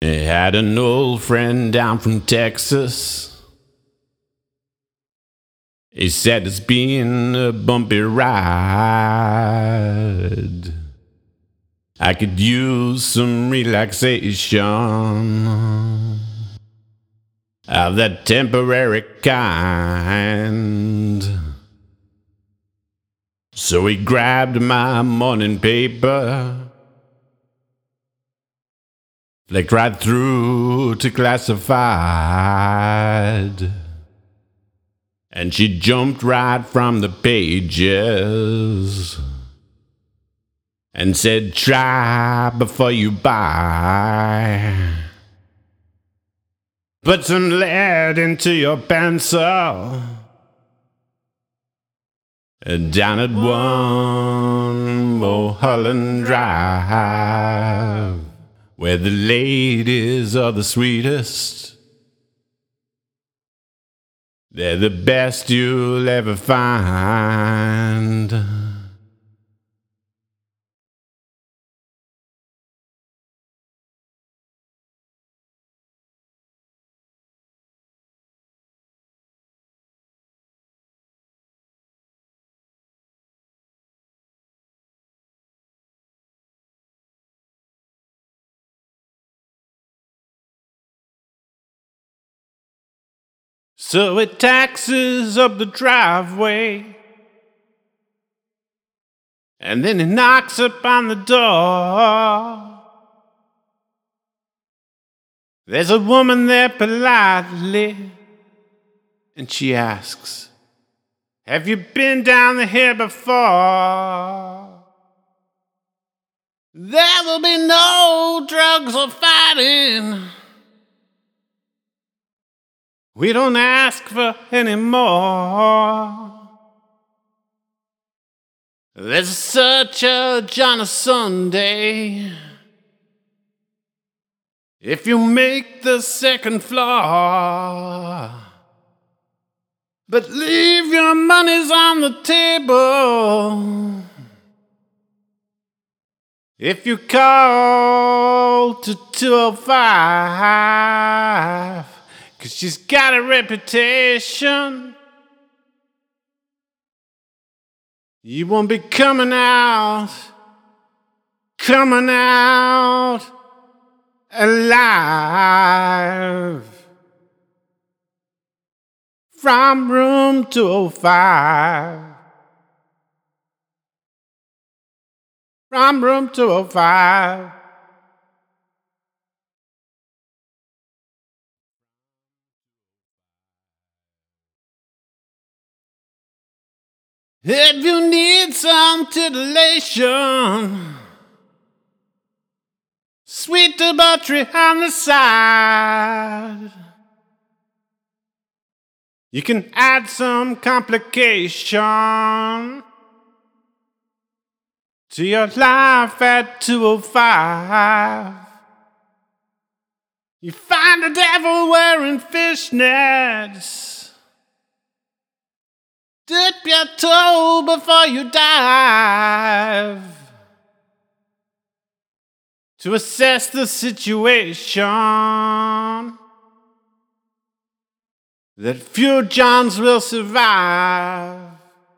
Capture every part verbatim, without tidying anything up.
I had an old friend down from Texas. He said it's been a bumpy ride. I could use some relaxation of that temporary kind. So he grabbed my morning paper, flicked right through to classified, and she jumped right from the pages and said, try before you buy. Put some lead into your pencil, down at one Mulholland Drive, where the ladies are the sweetest. They're the best you'll ever find. So it taxes up the driveway, and then it knocks upon the door. There's a woman there politely, and she asks, have you been down here before? There will be no drugs or fighting. We don't ask for any more. There's a surcharge on a Sunday if you make the second floor. But leave your monies on the table if you call to two oh five. 'Cause she's got a reputation. You won't be coming out, coming out alive from room two oh five. From room two oh five. If you need some titillation, sweet debauchery on the side, you can add some complication to your life at two oh five. You find the devil wearing fishnets. Dip your toe before you dive to assess the situation that few Johns will survive.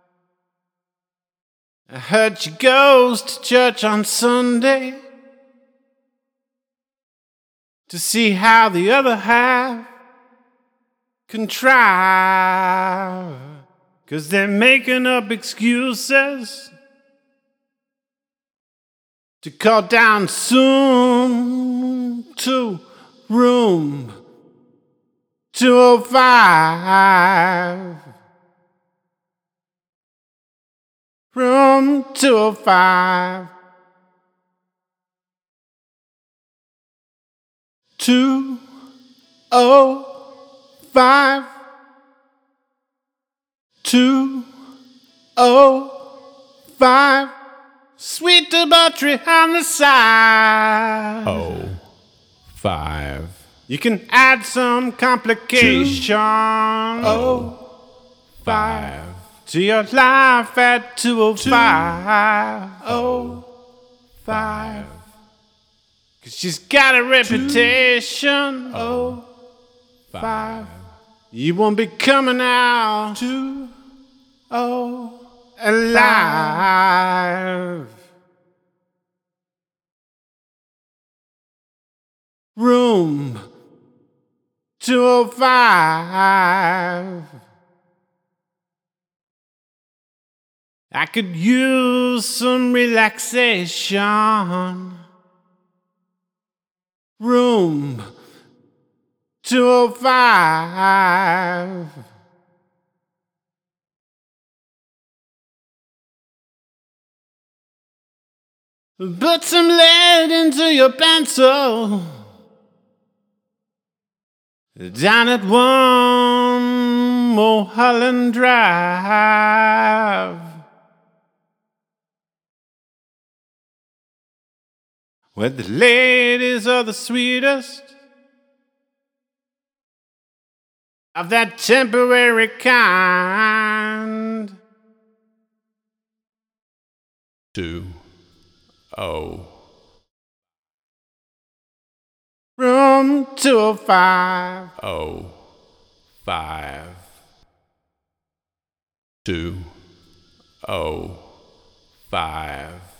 I heard she goes to church on Sunday to see how the other half contrive. 'Cause they're making up excuses to call down soon to room two oh five. Room two oh five. two oh five. two oh five. Sweet debauchery on the side. Oh, five. You can add some complication. Oh, five. To your life at two oh five. Oh, five. 'Cause she's got a reputation. Oh, five. You won't be coming out Two, oh, alive. Room two oh five. I could use some relaxation. Room two oh five. Put some lead into your pencil. Down at one Mulholland Drive, where the ladies are the sweetest of that temporary kind. two, oh. Room two oh five. Oh, five. Two, oh, five.